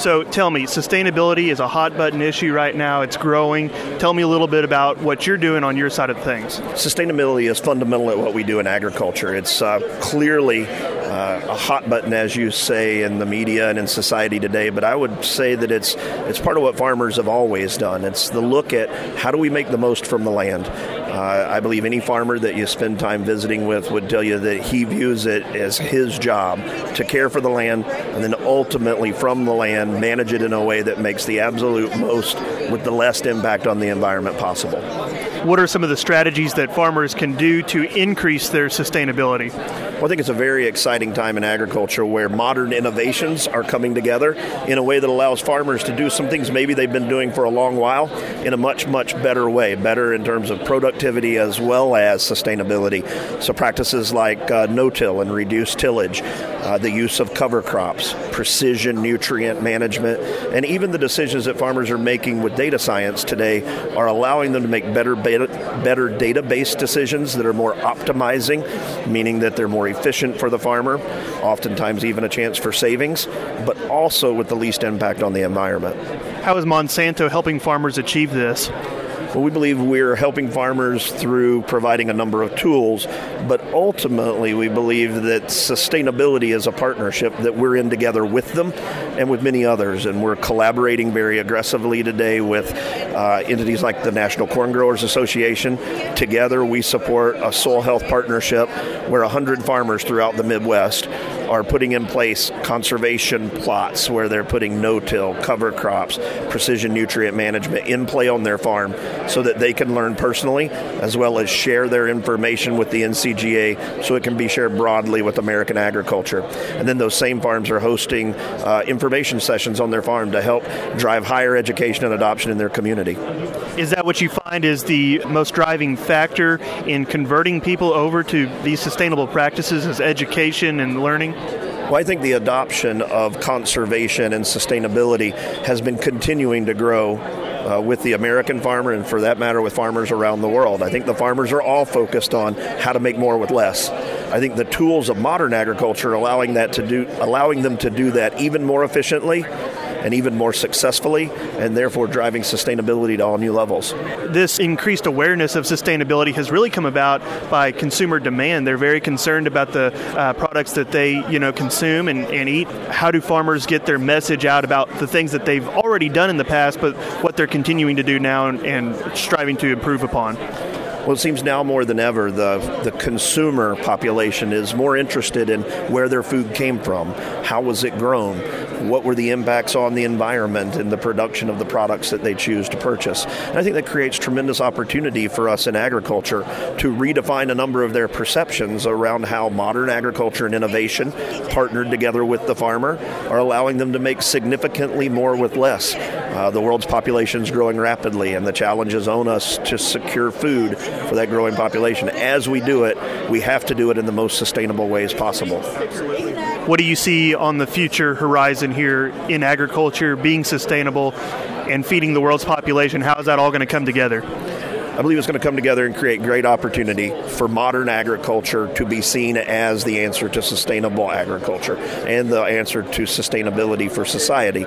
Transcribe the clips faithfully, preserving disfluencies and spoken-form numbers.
So tell me, sustainability is a hot button issue right now. It's growing. Tell me a little bit about what you're doing on your side of things. Sustainability is fundamental at what we do in agriculture. It's uh, clearly uh, a hot button, as you say, in the media and in society today, but I would say that it's it's part of what farmers have always done. It's the look at how do we make the most from the land. Uh, I believe any farmer that you spend time visiting with would tell you that he views it as his job to care for the land and then ultimately from the land manage it in a way that makes the absolute most with the least impact on the environment possible. What are some of the strategies that farmers can do to increase their sustainability? Well, I think it's a very exciting time in agriculture where modern innovations are coming together in a way that allows farmers to do some things maybe they've been doing for a long while in a much, much better way, better in terms of productivity as well as sustainability. So practices like uh, no-till and reduced tillage, uh, the use of cover crops, precision nutrient management, and even the decisions that farmers are making with data science today are allowing them to make better, beta, better database decisions that are more optimizing, meaning that they're more efficient for the farmer, oftentimes even a chance for savings, but also with the least impact on the environment. How is Monsanto helping farmers achieve this? Well, we believe we're helping farmers through providing a number of tools, but ultimately we believe that sustainability is a partnership that we're in together with them and with many others, and we're collaborating very aggressively today with uh, entities like the National Corn Growers Association. Together we support a soil health partnership where one hundred farmers throughout the Midwest are putting in place conservation plots where they're putting no-till, cover crops, precision nutrient management in play on their farm so that they can learn personally as well as share their information with the N C G A so it can be shared broadly with American agriculture. And then those same farms are hosting uh, information sessions on their farm to help drive higher education and adoption in their community. Is that what you find is the most driving factor in converting people over to these sustainable practices as education and learning? Well, I think the adoption of conservation and sustainability has been continuing to grow uh, with the American farmer and, for that matter, with farmers around the world. I think the farmers are all focused on how to make more with less. I think the tools of modern agriculture are allowing that to do, allowing them to do that even more efficiently and even more successfully, and therefore driving sustainability to all new levels. This increased awareness of sustainability has really come about by consumer demand. They're very concerned about the uh, products that they, you know, consume and, and eat. How do farmers get their message out about the things that they've already done in the past, but what they're continuing to do now and, and striving to improve upon? Well, it seems now more than ever the the consumer population is more interested in where their food came from, how was it grown, what were the impacts on the environment and the production of the products that they choose to purchase. And I think that creates tremendous opportunity for us in agriculture to redefine a number of their perceptions around how modern agriculture and innovation, partnered together with the farmer, are allowing them to make significantly more with less. Uh, the world's population is growing rapidly, and the challenges on us to secure food for that growing population. As we do it, we have to do it in the most sustainable ways possible. What do you see on the future horizon here in agriculture, being sustainable and feeding the world's population? How is that all going to come together? I believe it's going to come together and create great opportunity for modern agriculture to be seen as the answer to sustainable agriculture and the answer to sustainability for society.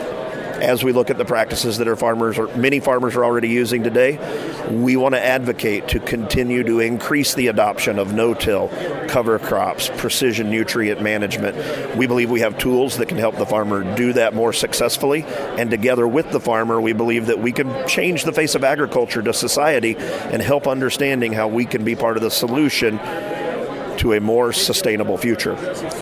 As we look at the practices that our farmers, or many farmers are already using today, we want to advocate to continue to increase the adoption of no-till, cover crops, precision nutrient management. We believe we have tools that can help the farmer do that more successfully, and together with the farmer, we believe that we can change the face of agriculture to society and help understanding how we can be part of the solution to a more sustainable future.